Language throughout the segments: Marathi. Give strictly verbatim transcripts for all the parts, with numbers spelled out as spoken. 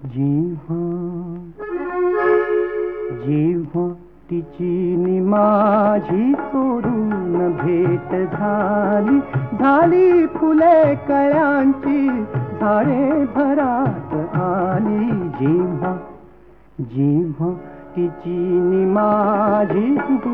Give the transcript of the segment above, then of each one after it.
जेव्हा जेव्हा तिची नि माझी चोरून भेट झाली, झाली फुले कळ्यांची झाडे भरात आली. जेव्हा जेव्हा तिची नि माझी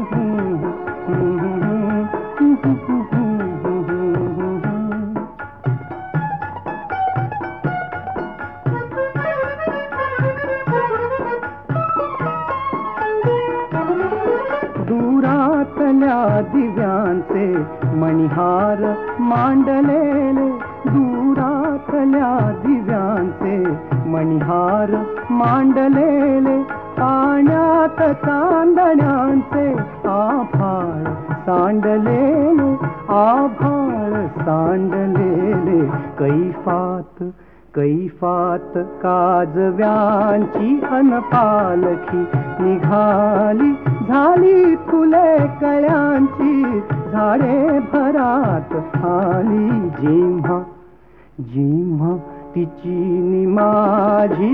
दुरातल्या दिव्यांचे मणिहार मांडलेले, दुरातल्या दिव्यांचे मणिहार मांडलेले, पाण्यात चांदण्यांचे आभाळ सांडलेले, आभाळ सांडलेले. कैफात कैफात काजव्यांची अनपालखी निघाली, झाली फुले कळ्यांची झाडे भरात आली. जेव्हा जेव्हा तिची नि माझी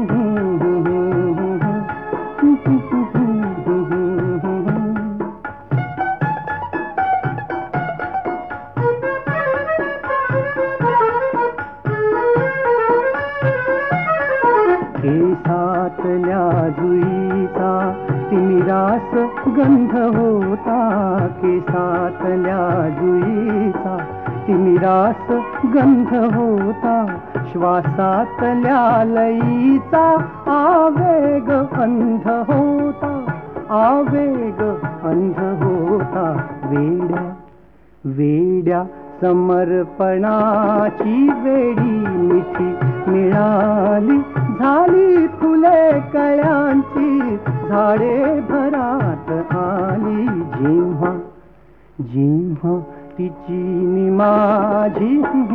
केसातल्या जुईचा तिमिरास गंध होता, केसातल्या जुईचा तिमिरास गंध होता, श्वासातल्या लयीचा आवेग अंध होता, आवेग अंध होता. वेड्या वेड्या समर्पणाची वेडी मिठी मिळाली, झाली फुले कळ्यांची झाडे भरात आली. जेव्हा जेव्हा तिची नि माझी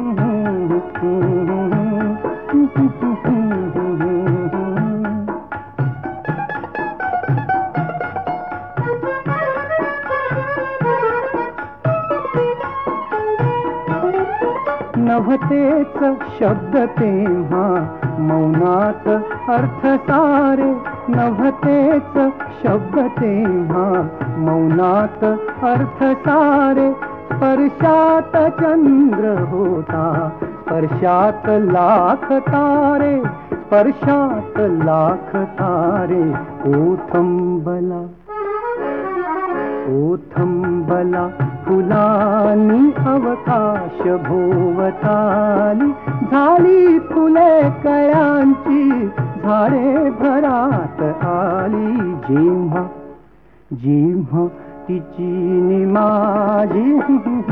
नव्हतेच शब्द तेव्हा मौनात अर्थ सारे, नव्हतेच शब्द तेव्हा मौनात अर्थ सारे. स्पर्शात चंद्र होता, स्पर्शात लाख तारे, स्पर्शात लाख तारे. ओथंबला ओथंबला फुलांनी अवकाश भोवताली, झाली फुले कळ्यांची झाडे भरात आली. जेव्हा जेव्हा तिची नि माझी